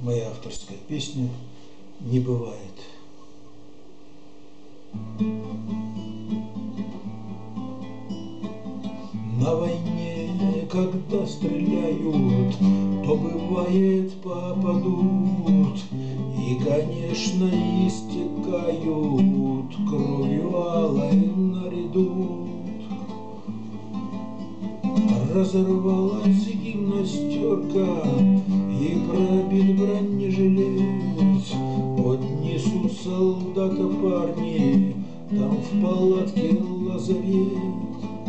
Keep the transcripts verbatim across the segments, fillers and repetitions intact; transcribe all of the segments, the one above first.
моя авторская песня «Не бывает». На войне, когда стреляют, то бывает попадут, и, конечно, истекают кровью алой наряду. Разорвалась гимнастерка и пробит бронежилет. Отнесут солдата парни, там в палатке лазарет.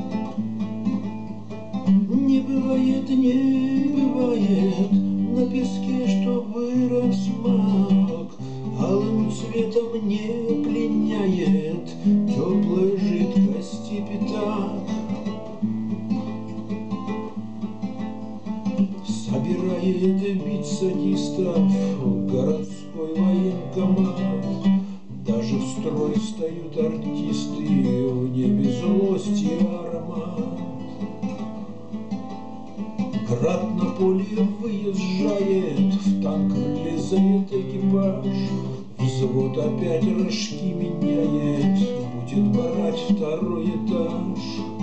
Не бывает, не бывает на песке, что вырос мак, алым цветом не пленяет теплой жидкости пятак. Собирает бить садистов городской военкомат. Даже в строй встают артисты, в небе злость и аромат. Град на поле выезжает, в танк влезает экипаж. Взвод опять рожки меняет, будет брать второй этаж.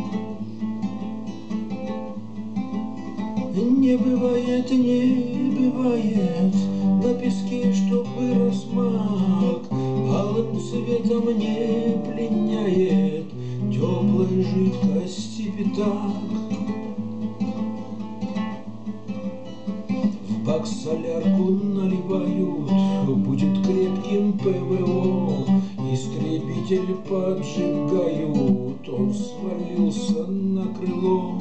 Не бывает, не бывает на песке, что вырос мак, алым цветом не пленяет теплой жидкости пятак. В бак солярку наливают, будет крепким ПВО. Истребитель поджигают, он свалился на крыло.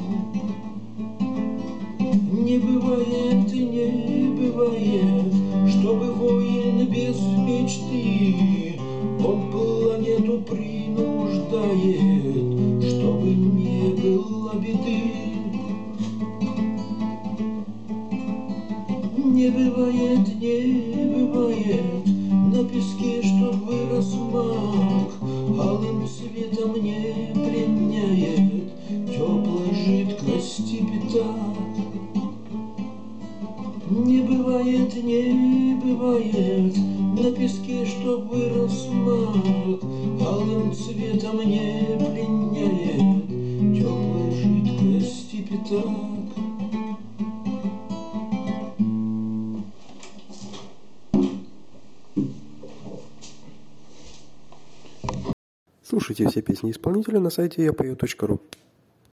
Не бывает, не бывает, чтобы воин без мечты, он планету принуждает, чтобы не было беды. Не бывает, не бывает на песке, что вырос мак, алым цветом не пленяет теплой жидкости пятак. Не бывает, не бывает на песке, что вырос мак, алым цветом не пленяет теплой жидкости пятак. Слушайте все песни исполнителя на сайте я пою точка ру.